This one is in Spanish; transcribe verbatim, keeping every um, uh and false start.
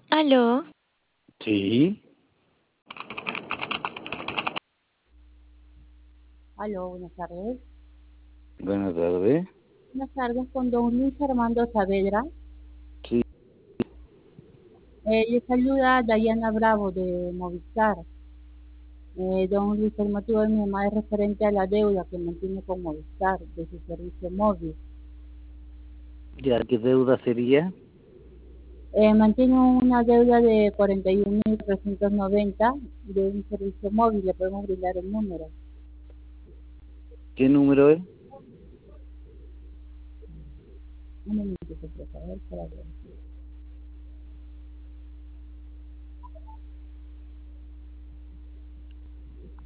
Aló, Sí, Aló, buenas tardes. buenas tardes. Buenas tardes, con don Luis Armando Saavedra. Sí, Eh, le saluda Dayana Bravo de Movistar. Eh, don Luis, el motivo de mi llamada es referente a la deuda que mantiene con Movistar de su servicio móvil. ¿ya qué deuda sería? Eh, mantiene una deuda de cuarenta y un mil trescientos noventa de un servicio móvil. Le podemos brindar el número. ¿Qué número es? Un momentito, por favor, para ver.